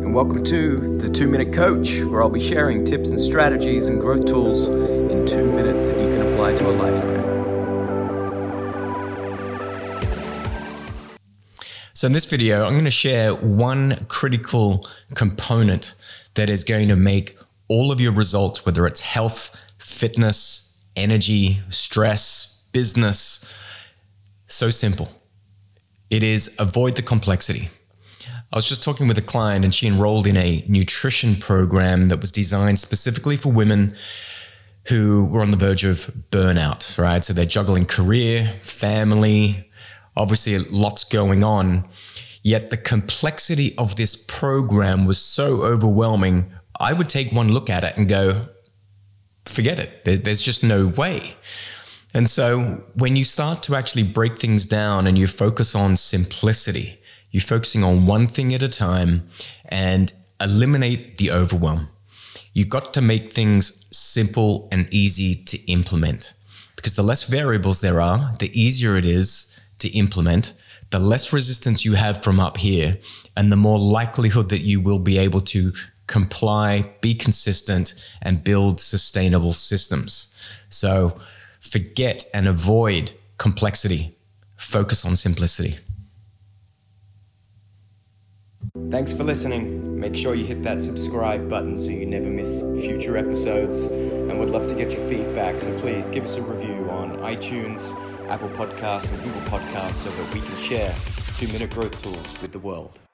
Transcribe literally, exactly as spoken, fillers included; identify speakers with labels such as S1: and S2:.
S1: and welcome to the Two Minute Coach, where I'll be sharing tips and strategies and growth tools in two minutes that you can apply to a lifetime.
S2: So in this video, I'm going to share one critical component that is going to make all of your results, whether it's health, fitness, energy, stress, business, so simple. It is avoid the complexity. I was just talking with a client and she enrolled in a nutrition program that was designed specifically for women who were on the verge of burnout, right? So they're juggling career, family, obviously lots going on. Yet the complexity of this program was so overwhelming, I would take one look at it and go, forget it. There's just no way. And so when you start to actually break things down and you focus on simplicity, you're focusing on one thing at a time and eliminate the overwhelm. You've got to make things simple and easy to implement, because the less variables there are, the easier it is to implement, the less resistance you have from up here, and the more likelihood that you will be able to comply, be consistent, and build sustainable systems. So forget and avoid complexity. Focus on simplicity.
S1: Thanks for listening. Make sure you hit that subscribe button so you never miss future episodes, and would love to get your feedback, so please give us a review on iTunes, Apple Podcasts, and Google Podcasts so that we can share two-minute growth tools with the world.